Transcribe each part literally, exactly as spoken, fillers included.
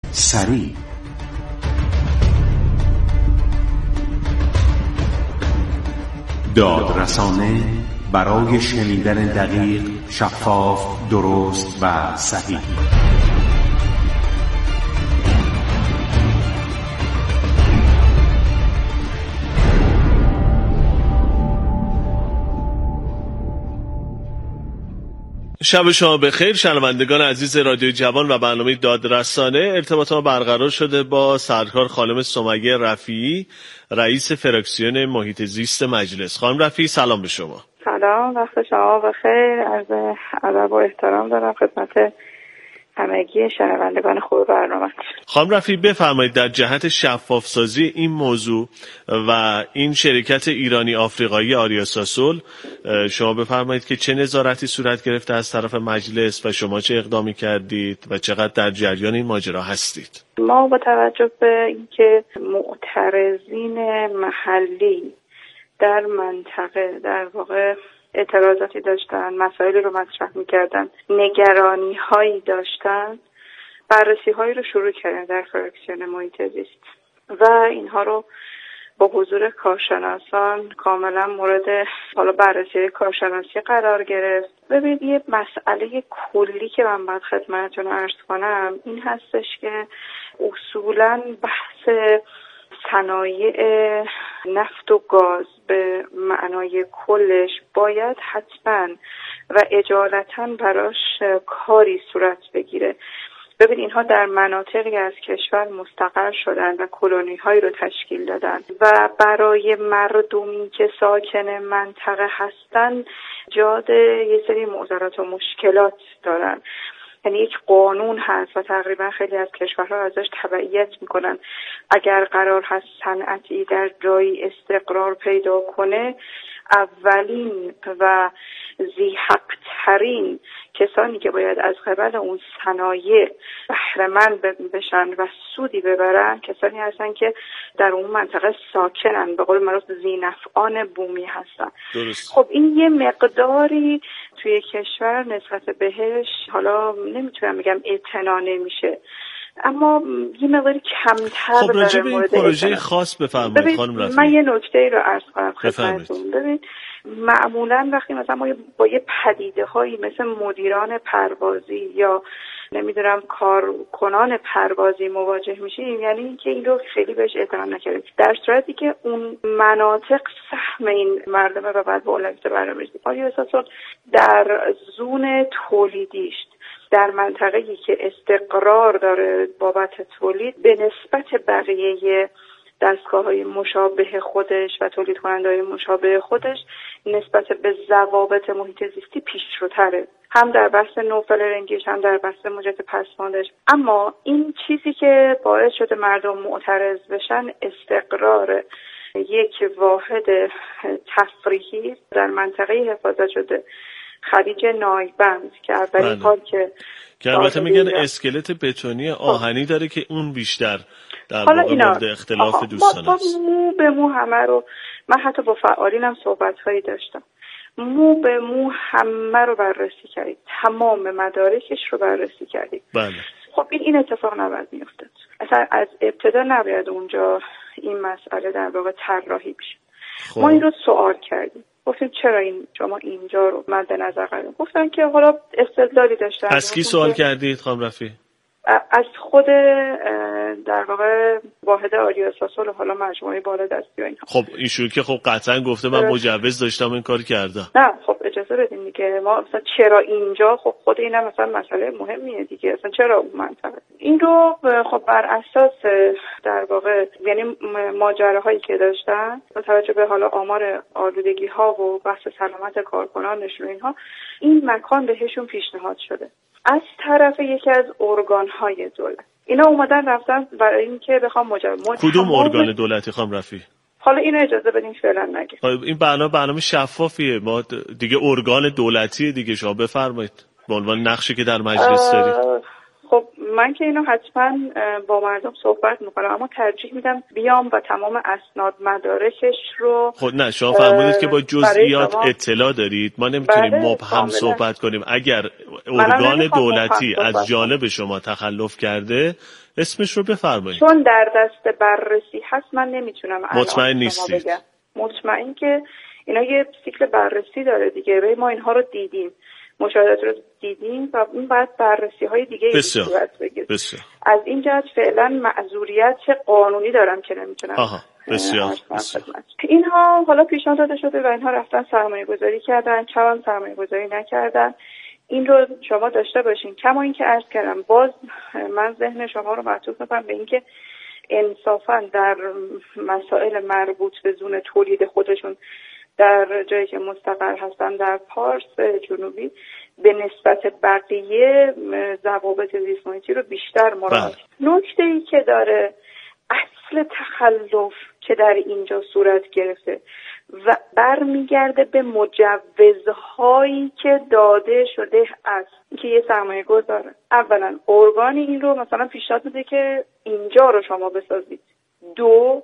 سریع، دادرسانه برای شنیدن دقیق، شفاف، درست و صحیح. شب شما بخیر شنوندگان عزیز رادیو جوان و برنامه دادرسانه. ارتباط ما برقرار شده با سرکار خانم سمیه رفیعی، رئیس فراکسیون محیط زیست مجلس. خانم رفیعی سلام به شما. سلام، وقت شما بخیر. عرض ادب و احترام دارم خدمت همگی شنوندگان خوب برنامه. خانم رفیعی بفرمایید در جهت شفاف سازی این موضوع و این شرکت ایرانی آفریقایی آریاساسول، شما بفرمایید که چه نظارتی صورت گرفته از طرف مجلس و شما چه اقدامی کردید و چقدر در جریان این ماجرا هستید؟ ما با توجه به اینکه معترضین محلی در منطقه در واقع اعتراضاتی داشتن، مسائلی رو مطرح می‌کردن، نگرانی هایی داشتن، بررسی هایی رو شروع کردن در فراکسیون محیط زیست و اینها رو با حضور کارشناسان کاملا مورد حالا بررسی کارشناسی قرار گرفت. ببینید یه مسئله کلی که من باید خدمتتون عرض کنم این هستش که اصولاً بحث صنایع نفت و گاز به معنای کلش باید حتما و اجالتا براش کاری صورت بگیره. ببین اینها در مناطقی از کشور مستقر شدن و کلونی هایی رو تشکیل دادن و برای مردمی که ساکن منطقه هستن جاد یه سری معضلات و مشکلات دارن. یعنی یک قانون هست و تقریبا خیلی از کشورها ازش تبعیت میکنن. اگر قرار هست صنعتی در جایی استقرار پیدا کنه، اولین و ذی حق ترین کسانی که باید از قبل اون صنایع بهره مند بشن و سودی ببرن کسانی هستن که در اون منطقه ساکنن، به قول معروف ذی نفعان بومی هستن. درست. خب این یه مقداری توی کشور نسبت بهش حالا نمیتونم بگم اعتنا نمیشه، اما یه مقداری کمتر. خب راجع به این پروژه خاص بفرمایید خانم رفیعی. من یه نکته ای رو عرض کنم خدمتتون. ببین معمولا وقتی مثلا ما با یه پدیده هایی مثل مدیران پروازی یا نمیدونم کارکنان پروازی مواجه میشیم، یعنی اینکه این رو خیلی بهش احترام نکردیم، در صورتی که اون مناطق سهم این مردمه و بعد به اولویت برنامه‌ریزی. آریاساسول در زون تولیدیش در منطقه‌ای که استقرار داره بابت تولید به نسبت بقیه دستگاه‌های مشابه خودش و تولید کننده‌های مشابه خودش نسبت به ضوابط محیط زیستی پیشروتره، هم در بحث نوفل رنگیش هم در بحث موجب پسماندش. اما این چیزی که باعث شده مردم معترض بشن استقرار یک واحد تفریحی در منطقه حفاظت شده خلیج نایبند که اولین بار که که البته میگن اسکلت بتونی آهنی داره که اون بیشتر در واقع مورد اختلاف دوستان است. مو به مو همه رو، من حتی با فعالینم صحبت‌هایی داشتم، مو به مو همه رو بررسی کردیم، تمام مدارکش رو بررسی کردیم. بله. خب این این اتفاق نباید میافتاد. اصلا از ابتدا نباید اونجا این مسئله در واقع طراحی بشه. خب. ما این رو سوال کردیم، گفتیم چرا این شما اینجا رو مد نظر قرار گفتن که حالا استدلالی داشتن. از کی سوال کردید خانم رفیعی؟ از خود در واقع واحد آریاساسول، حالا مجموعه بالادستی و اینها. خب ایشون که خب قطعا گفته من مجوز داشتم این کار کردم. نه خب اجازه بدین دیگه، ما مثلا چرا اینجا، خب خود اینم مثلا مسئله مهمیه دیگه، اصلا چرا اون منطقه. این رو خب بر اساس در واقع یعنی ماجراهایی که داشتن با توجه به حالا آمار آلودگی ها و بحث سلامت کارکنانشون و اینها، این مکان بهشون پیشنهاد شده از طرف یکی از ارگان‌های دولت. اینا اومدن رفتن برای اینکه بخوام مجوز. کدوم ارگان دولتی خانم رفیعی؟ حالا اینو اجازه بدین فعلا نگه. این برنامه برنامه شفافیه، ما دیگه ارگان دولتیه دیگه، شما بفرمایید به عنوان نقشی که در مجلس دارید. خب من که اینو حتما با مردم صحبت میکنم، اما ترجیح میدم بیام و تمام اسناد مدارکش رو. خب نه، شما فرمودید که با جزئیات اطلاع دارید، ما نمیتونیم بله، مبهم صحبت کنیم. اگر ارگان دولتی از جانب شما تخلف کرده اسمش رو بفرمایید. چون در دست بررسی هست من نمیتونم مطمئن نیستید؟ بگم. مطمئن که اینا یه سیکل بررسی داره دیگه. ما اینها رو دیدیم، مشاهدات رو دیدیم و این بعد بررسی های دیگه صورت بگیره. از این جهت فعلا معذوریت قانونی دارم که نمیتونم. آها بسیار, بسیار. اینها حالا پیشنهاد داده شده و اینها رفتن سرمایه گذاری کردن، چون سرمایه گذاری نکردن. این رو شما داشته باشین. کما این که عرض کردم، باز من ذهن شما رو معطوف میکنم به اینکه انصافا در مسائل مربوط به زون تولید خودشون در جایی که مستقر هستن در پارس جنوبی به نسبت بقیه ضوابط زیست محیطی رو بیشتر مراعات. نکته ای که داره، اصل تخلف که در اینجا صورت گرفته و برمیگرده به مجوزهایی که داده شده است که یه سرمایه گذاره. اولا ارگانی این رو مثلا پیشنهاد میده که اینجا رو شما بسازید. دو،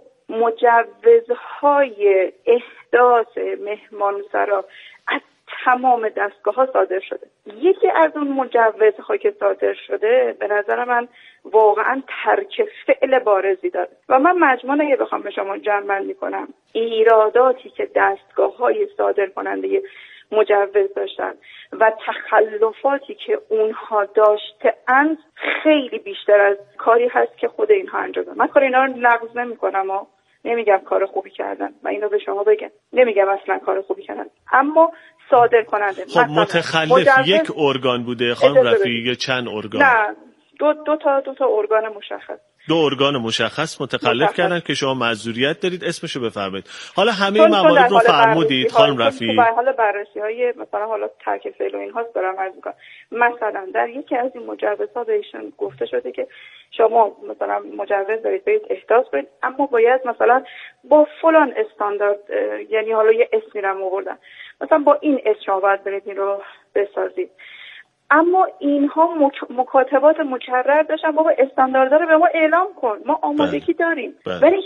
مجوزهای احداث مهمانسرا از تمام دستگاه ها صادر شده. یکی از اون مجوزها که صادر شده به نظر من واقعا ترک فعل بارزی داره و من مجموعاً اگه بخوام به شما جمع کنم ایراداتی که دستگاه های صادر کننده مجوز داشتن و تخلفاتی که اونها داشته‌اند خیلی بیشتر از کاری هست که خود اینها انجام دادن. من کار اینا رو نقض نمی‌کنم و نمیگم کار خوبی کردن و اینو به شما بگم، نمیگم اصلا کار خوبی کردن، اما صادر کننده خب متخلف یک ارگان بوده خانم رفیعی یا چند ارگان؟ نه، دو دو تا دو تا ارگان مشخص. دو ارگان مشخص متخلف مشخص. کردن که شما معذوریت دارید، اسمشو بفرمایید. حالا همه موارد رو فرمودید خانم رفیعی. به حال بررسی‌های مثلا حالا ترک فعل و اینهاست دارم عرض می‌کنم. مثلا در یکی از این مجوزها بهشون گفته شده که شما مثلا مجوز دارید برید احداث کنید، اما باید مثلا با فلان استاندارد، یعنی حالا یه اسمی رو آوردن، مثلا با این اسم شما باید برید این رو بسازید. اما اینها مک... مکاتبات مکرر داشتن، بابا استانداردها رو به ما اعلام کن، ما آمادگی داریم، ولی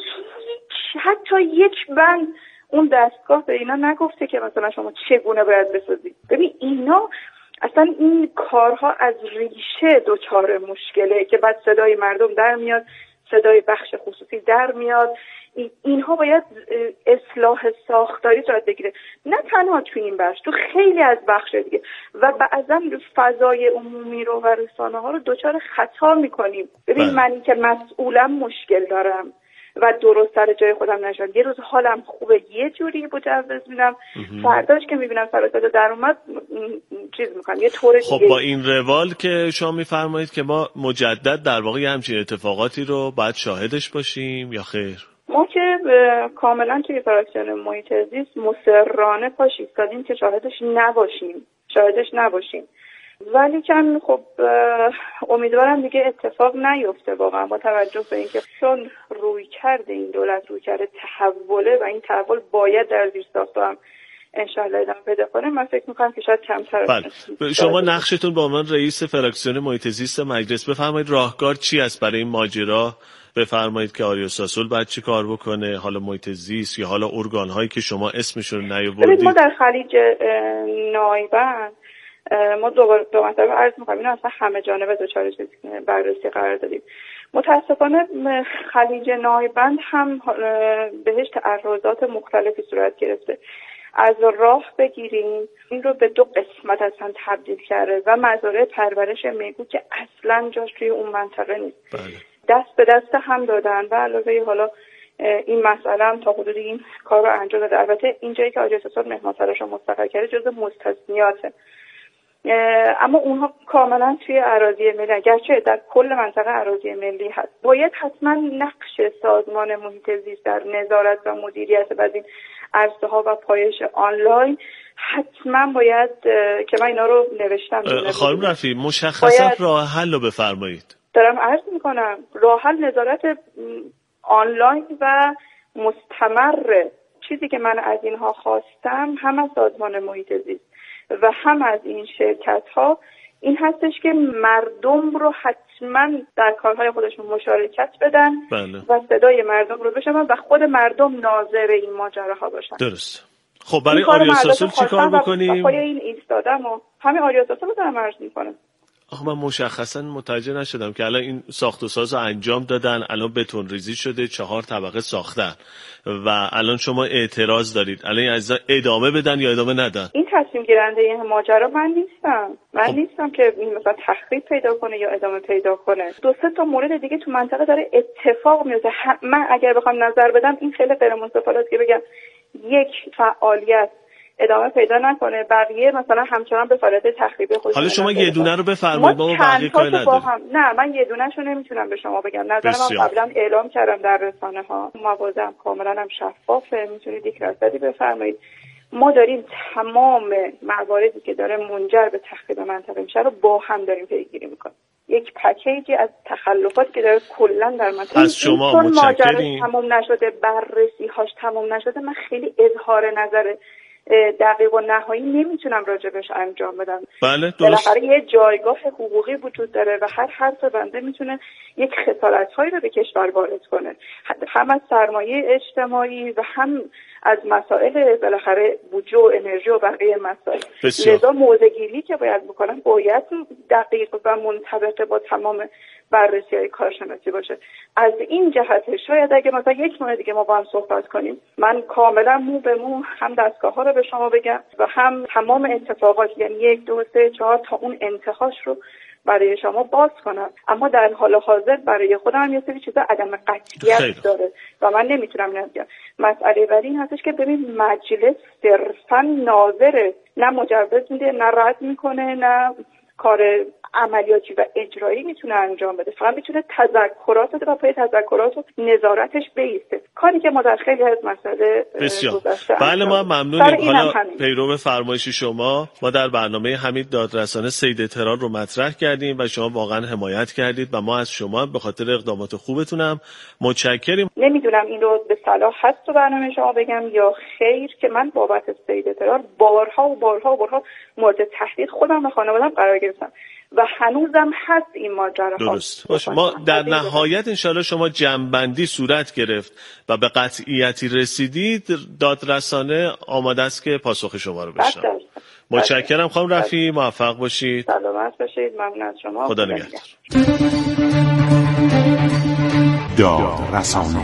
هیچ حتی یک بند اون دستگاه به اینا نگفته که مثلا شما چگونه باید بسازید. ببین اینا اصلا این کارها از ریشه دوچار مشکله که بعد صدای مردم در میاد، صدای بخش خصوصی در میاد. اینها باید اصلاح ساختاری صورت بگیره، نه تنها تو این بخش، تو خیلی از بخش دیگه و بعضا فضای عمومی رو و رسانه ها رو دوچار خطا میکنیم. ببین من که مسئولم مشکل دارم و درست سر جای خودم نشد، یه روز حالم خوبه یه جوری مجوز میدم، فرداش که میبینم سر صدا در اومد چیز میکنم یه طور دیگه. خب با این روال که شما میفرمایید که ما مجدد در واقع همچین اتفاقاتی رو باید شاهدش باشیم یا خیر؟ ما که کاملا توی فراکسیون محیط زیست مصرانه پاش ایستادیم که شاهدش نباشیم شاهدش نباشیم ولی که خب امیدوارم دیگه اتفاق نیفته واقعا، با توجه به اینکه چون روی کرده این دولت روی کرده تحوله و این تحول باید در زیر ساخت‌ها هم انشالله ادامه پیدا کنه. من فکر میکنم که شاید کمتر. بله. شما نقشتون به عنوان رئیس فراکسیون محیط زیست مجلس بفرمایید راهکار چی است برای این ماجرا؟ بفرمایید که آریاساسول باید چی کار بکنه، حالا محیط زیست یا حالا ارگان هایی که شما اسمشون رو نیاوردید. ما در خلیج نایبند ما دو دو مرتبه عرض می‌کنم اینا اصلا همه جانبه دچار بررسی قرار دادیم. متاسفانه خلیج نایبند هم بهش تعرضات مختلفی صورت گرفته. از راه بگیریم این رو به دو قسمت اصلا تبدیل کرده و مزارع پرورش میگو که اصلا جاش توی اون منطقه نیست. بله. دست به دست هم دادن و علاوه حالا این مسئله هم تا حدودی این کار رو انجام داده. البته اینجایی که آریاساسول مهمانسراش رو مستقر کرده جزو مستثنیاته، اما اونها کاملا توی اراضی ملی، اگرچه در کل منطقه اراضی ملی هست. باید حتما نقش سازمان محیط زیست در نظارت و مدیریت بعض این عرصه ها و پایش آنلاین حتما باید که من اینا رو نوشتم. خانم رفیعی مشخصا راه حل رو بفرمایید. دارم عرض میکنم راه حل نظارت آنلاین و مستمر. چیزی که من از اینها خواستم هم از سازمان محیط زیست و هم از این شرکت ها این هستش که مردم رو حتما در کارهای خودشون مشارکت بدن بله. و صدای مردم رو بشنون و خود مردم ناظر این ماجراها باشن. درست. خب برای آریاساسول چی کار بکنیم؟ پای این ایستادم و همین آریاساسول رو دارم عرض میکنم. آخه من مشخصا متوجه نشدم که الان این ساخت و ساز رو انجام دادن، الان بتون ریزی شده، چهار طبقه ساختن و الان شما اعتراض دارید، الان از ادامه بدن یا ادامه ندن؟ این تصمیم گیرنده این ماجرا من نیستم. من خب. نیستم که مثلا تخریب پیدا کنه یا ادامه پیدا کنه. دو سه تا مورد دیگه تو منطقه داره اتفاق میفته. من اگر بخوام نظر بدم این خیلی غیر منصفانه است که بگم یک فعالیت ادامه پیدا نکنه بقیه مثلا همچنان به فعالیت تخریبی خودشون. حالا شما یه دونه رو بفرمایید ما بقیه کار نداریم. نه من یه دونه‌شو نمیتونم به شما بگم. نظر من قبلا اعلام کردم در رسانه‌ها، موازم کاملا هم شفافه، میتونید یک رصدی بفرمایید. ما داریم تمام مواردی که داره منجر به تخریب منطقه میشه رو با هم داریم پیگیری میکنیم. یک پکیجی از تخلفات که داره کلا در منطقه از شما متشکریم. تمام نشده، بررسی‌هاش تمام نشده، من خیلی اظهار نظر دقیق و نهایی نمیتونم راجبش انجام بدم. بله درست. بالاخره یه جایگاه حقوقی وجود داره و هر حرف بنده میتونه یک خسارت‌هایی رو به کشور وارد کنه، هم از سرمایه اجتماعی و هم از مسائل بالاخره بودجه و انرژی و بقیه مسائل. لذا موضع‌گیری که باید بکنم باید دقیق و منطبق با تمام بررسی‌های کارشناسی باشه. از این جهت شاید اگه مثلا یک ماه دیگه ما با هم صحبت کنیم، من کاملا مو به مو هم دستگاه‌ها رو به شما بگم و هم تمام اتفاقات، یعنی یک دو سه چهار تا اون انتهاش رو برای شما باز کنم. اما در حال حاضر برای خودم هم یه سری چیزا عدم قطعیت داره و من نمیتونم نگم. مسئله بر این هستش که ببین مجلس صرفا ناظره، نه مجوز میده، نه رد میکنه، نه کار عملیاتی و اجرایی میتونه انجام بده، فقط میتونه تذکرات بده و پای تذکرات و نظارتش بیسته، کاری که ما در خیلی از مسائل گذشته بله ما ممنونیم. حالا پیرو فرمایش شما ما در برنامه حمید دادرسانه صید تران رو مطرح کردیم و شما واقعا حمایت کردید و ما از شما به خاطر اقدامات خوبتونم متشکریم. نمیدونم این رو به صلاح هست تو برنامه شما بگم یا خیر که من بابت صید تران بارها و بارها و بارها مورد تهدید خودم و خانواده‌ام قرار گرفتم و هنوزم هست این ماجرا. درست باشه. ما در نهایت انشالله شما جمع‌بندی صورت گرفت و به قطعیتی رسیدید، دادرسانه آماده است که پاسخ شما رو بشنوه. متشکرم خانم رفیعی، موفق باشید. سلامت باشید. ممنون از شما. خدا نگهدار. دادرسانه.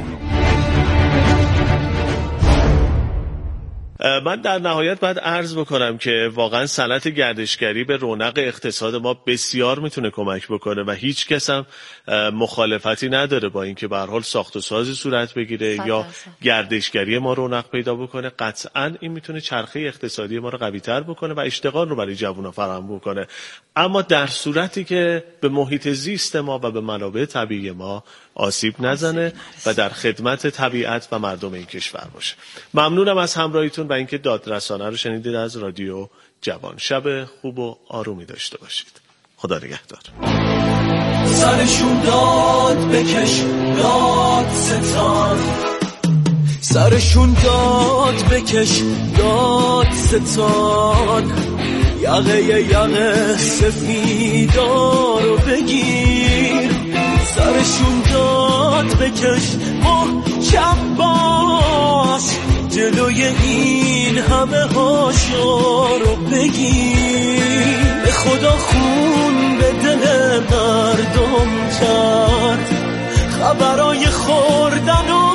من در نهایت باید عرض بکنم که واقعا صنعت گردشگری به رونق اقتصاد ما بسیار میتونه کمک بکنه و هیچ کس هم مخالفتی نداره با اینکه به هر حال ساخت و سازی صورت بگیره یا گردشگری ما رونق پیدا بکنه. قطعا این میتونه چرخه اقتصادی ما رو قوی‌تر بکنه و اشتغال رو برای جوونا فراهم بکنه، اما در صورتی که به محیط زیست ما و به منابع طبیعی ما آسیب نزنه و در خدمت طبیعت و مردم این کشور باشه. ممنونم از همراهیتون و اینکه دادرسانه رو شنیدید از رادیو جوان. شب خوب و آرومی داشته باشید. خدا نگهدار. سرشون داد بکش داد ستان، سرشون داد بکش داد ستان، یقه یقه سفیدا رو بگیر، سرشون داد بکش محکم باش، جلوی این همه هاشا رو بگیر، به خدا خون به دل مردم کرد، خبرای خوردن و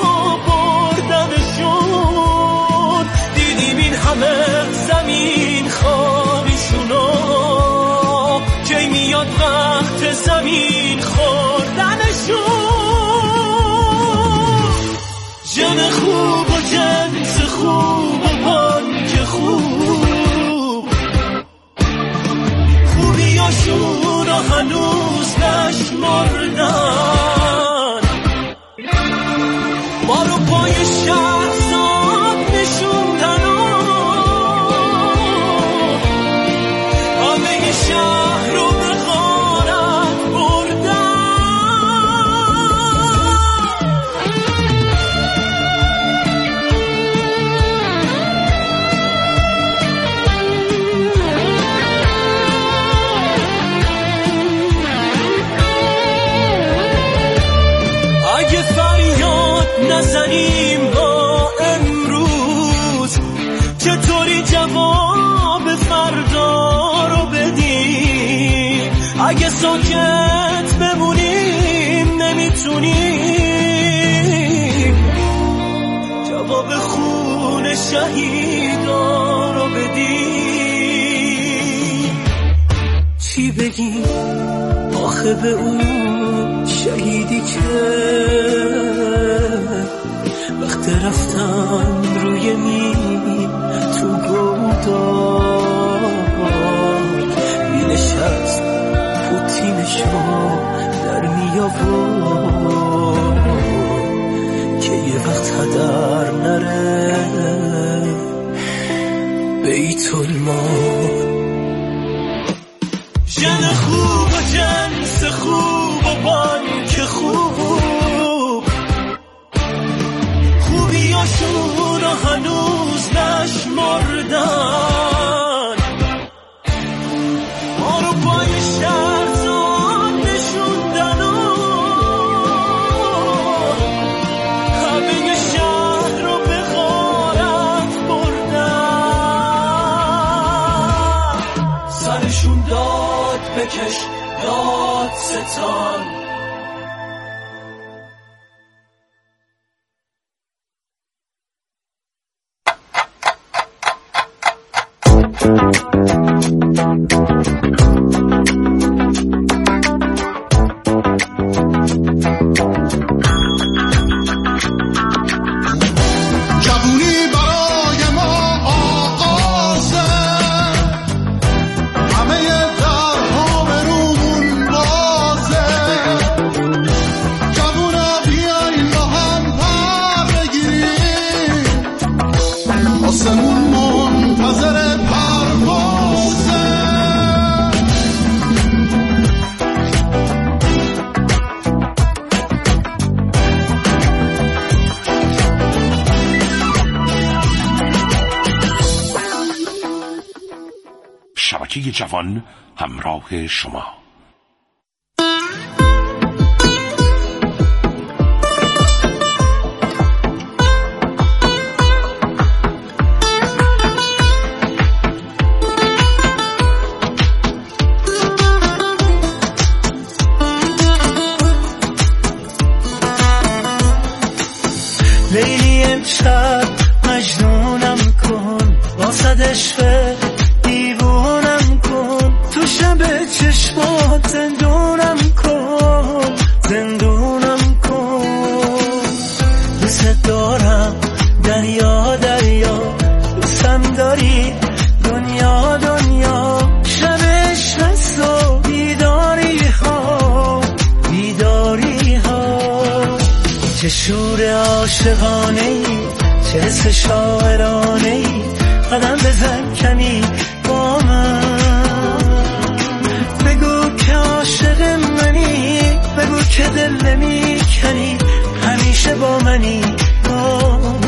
بردنشون، دیدیم این همه زمین خالیشونو، کی میاد وقت زمین خوردنشون، جن خوب و جنس خوب و بانک خوب، خوبیاشون رو هنوز نشمردن، ما رو پای شهرزاد نشوندن و همه شهر رو به غارت بردن، نزنیم با امروز، چطوری جواب فردا رو بدیم؟ اگه ساکت بمونیم نمیتونیم جواب خون شهیدا رو بدیم. چی بگیم آخه به اون شهیدی که وقت رفتن روی مین تو گودار می نشست پوتینشو در می آورد که یه وقت هدر نره بیت المال. جن خوب و جنس خوب و بانک خوب، خوبیاشون رو هنوز نشمردن، ما رو پای شهرزاد نشوندن و همه شهر رو به غارت بردن. سرشون داد بکش داد ستان، شبکه جوان همراه شما. لیلی امشب مجنونم کن، واسد عشق دیوونم کن، تو شب چشمات زندونم کن، زندونم کن. دوست دارم دریا دریا، دوستم داری دنیا دنیا، شب عشق و بیداری ها بیداری ها. چه شور عاشقانه ای، چه حس شاعرانه ای، قدم بزن کمی با من، بگو که عاشق منی، بگو که دل نمی کنی، همیشه با منی با من.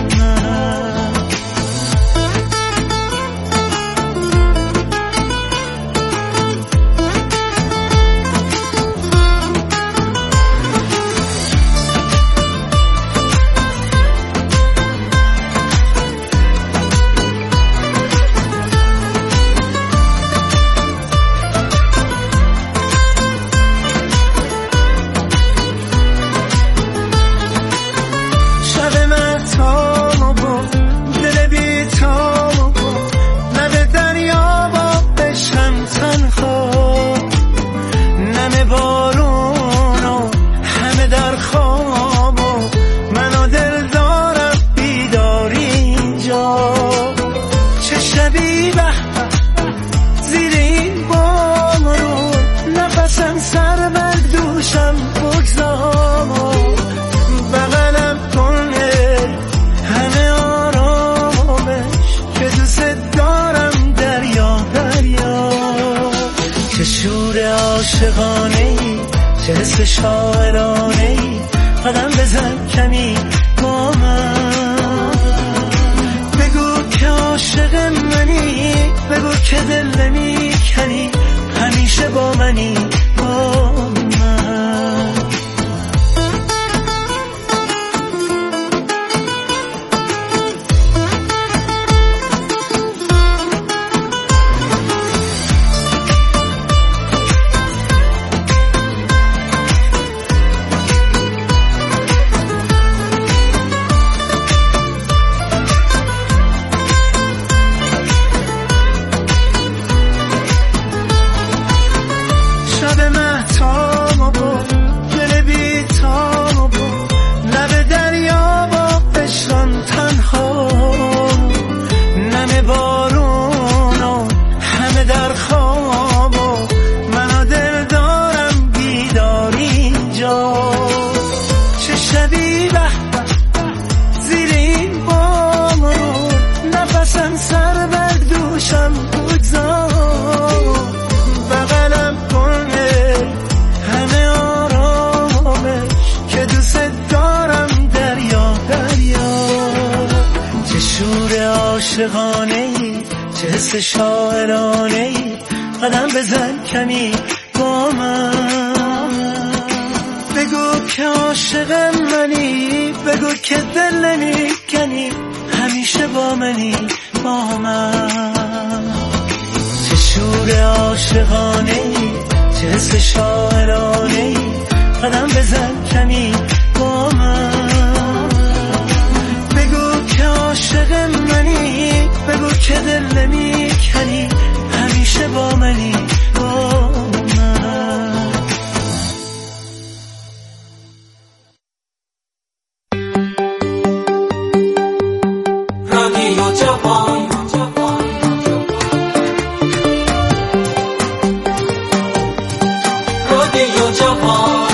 چه حس شاعرانه ای، قدم بزن کمی با من، بگو که عاشق منی، بگو که دل نمی کنی، همیشه با منی با من. عاشقانه‌ای، چه حس شاعرانه‌ای، قدم بزن کمی با من. بگو که عاشق منی، بگو که دل نمیکنی، همیشه با منی با من. چه شور عاشقانه‌ای، چه حس شاعرانه‌ای، قدم بزن کمی با من. بگو که عاشق منی، بگو که دل نمیکنی، همیشه با منی با من. رادیو جوان، رادیو جوان،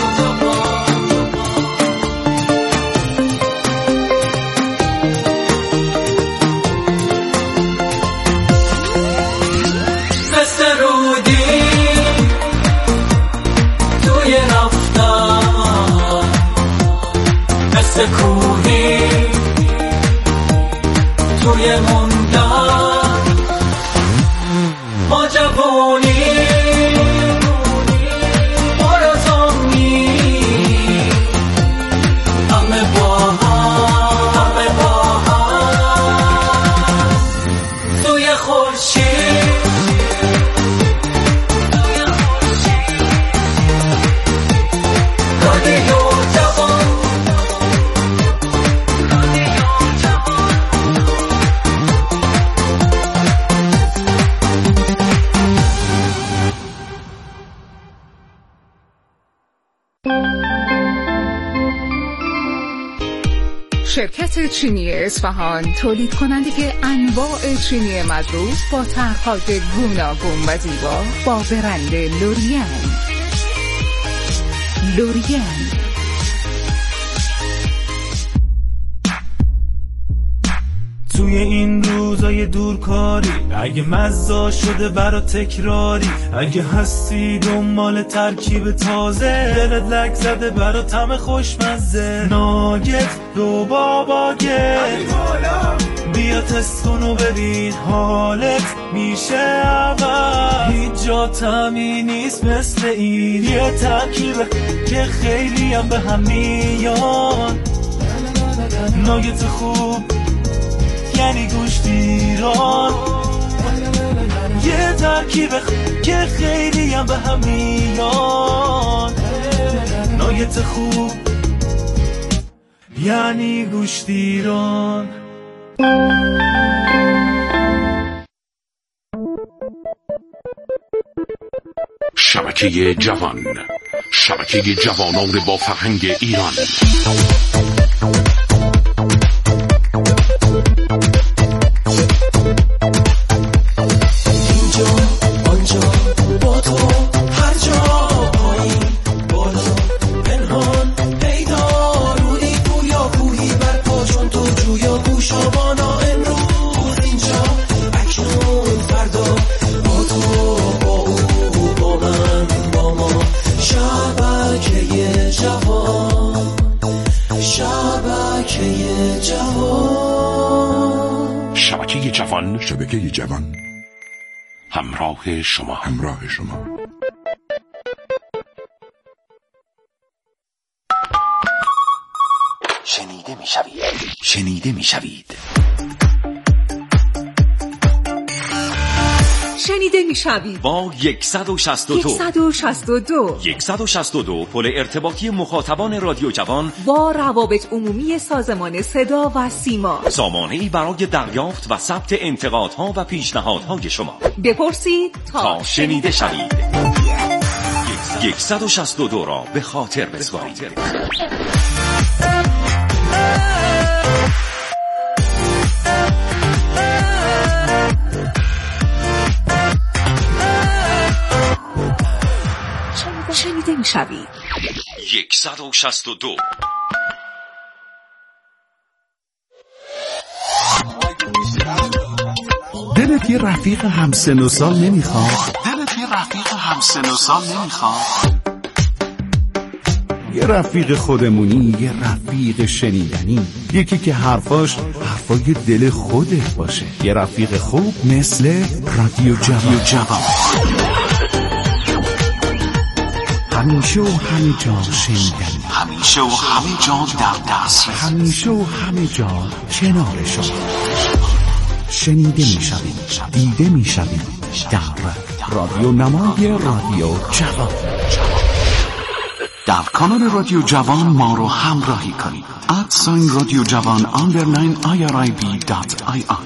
دست رودی توی رفتن، دست کوهی توی موندن. ما جوانی آرزومی، همه با هم، همه با هم توی خورشید، توی خورشید. رادیو جوان، رادیو جوان. شرکت چینی اصفهان تولید کننده انواع چینی مضروب با طرح‌های گوناگون و زیبا با برند لوریان. لوریان توی این روزای دورکاری، اگه مزه شده برا تکراری، اگه هستی دنبال ترکیب تازه، دلت لک زده برا طعم خوشمزه، ناگت رو باباگت بیا تست کن و ببین حالت میشه اول. هیچ جا طعمی نیست مثل این، یه ترکیبه که خیلی هم به هم میان. ناگت خوب یعنی گوشت ایران، یه ترکیب که خیلی هم به هم میان. ناگت خوب یعنی گوشت ایران. شبکه جوان، شبکه جوانان با فرهنگ ایران. اینجا آنجا با تو، هر جا پایین بالا پنهان پیدا، رودی گویا کوهی برپا چون تو جویا گوشابانا. امروز اینجا اکنون فردا، با تو با او با من با ما. شبکه جوان، شبکه جوان، شبکه جوان، شبکه جوان، همراه شما، همراه شما. شنیده میشوید، شنیده میشوید. شنیده میشوید با صد و شصت و دو صد و شصت و دو صد و شصت و دو پل ارتباطی مخاطبان رادیو جوان با روابط عمومی سازمان صدا و سیما، سامانه‌ای برای دریافت و ثبت انتقادها و پیشنهادهای شما. بپرسید تا, تا شنیده شوید. صد و شصت و دو را به خاطر بسپارید. شنیده میشوید. صد و شصت و دو. دلت یه رفیق همسن و سال نمیخواد؟ دلت یه رفیق همسن و سال نمیخواد؟ یه رفیق خودمونی، یه رفیق شنیدنی، یکی که حرفاش حرفای دل خودت باشه. یه رفیق خوب مثل رادیو جوان. همیشه و همه جا شنیدنی، همیشه و همه جا در دست، همیشه و همه جا کنار شما. شنیده میشویم، دیده میشویم در رادیو نمای رادیو جوان. در کانال رادیو جوان ما رو همراهی کنید. ادساین رادیو جوان آندرلاین آی آر آی بی دات آی آر.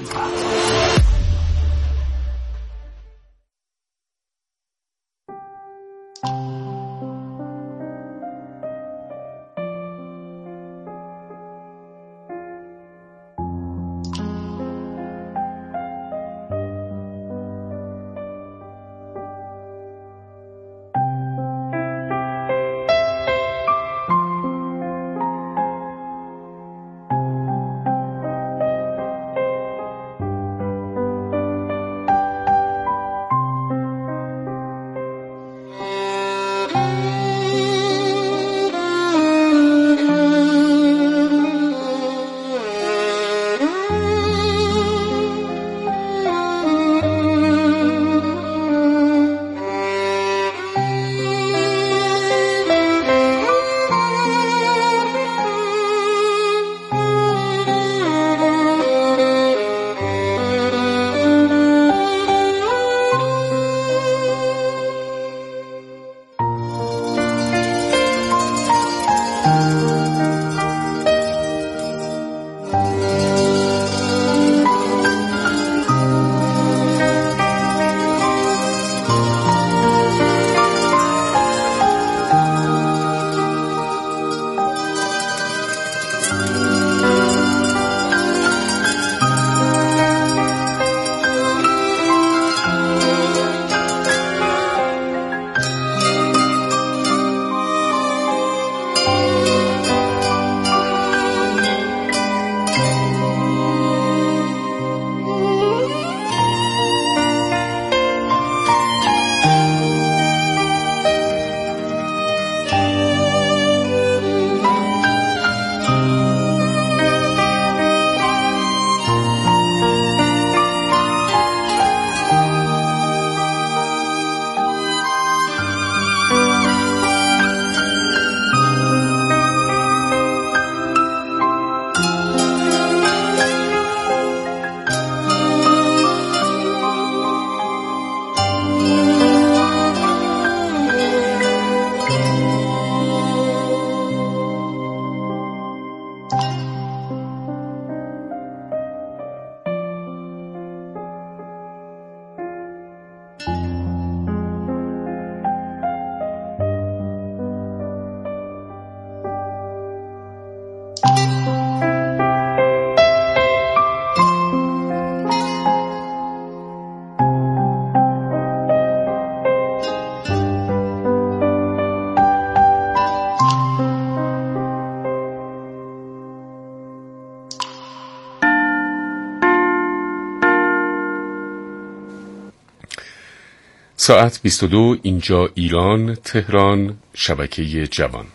ساعت بیست و دو، اینجا ایران، تهران، شبکه جوان.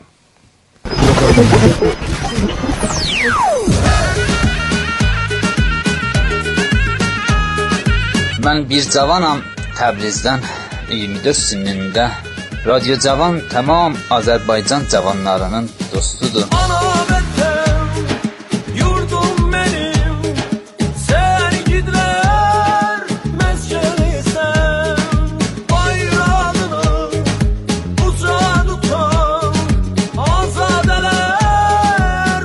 Mən bir cavanam Təbrizdən, iyirmi dörd sinində. Radyo Cavan tamam Azərbaycan cavanlarının dostudur.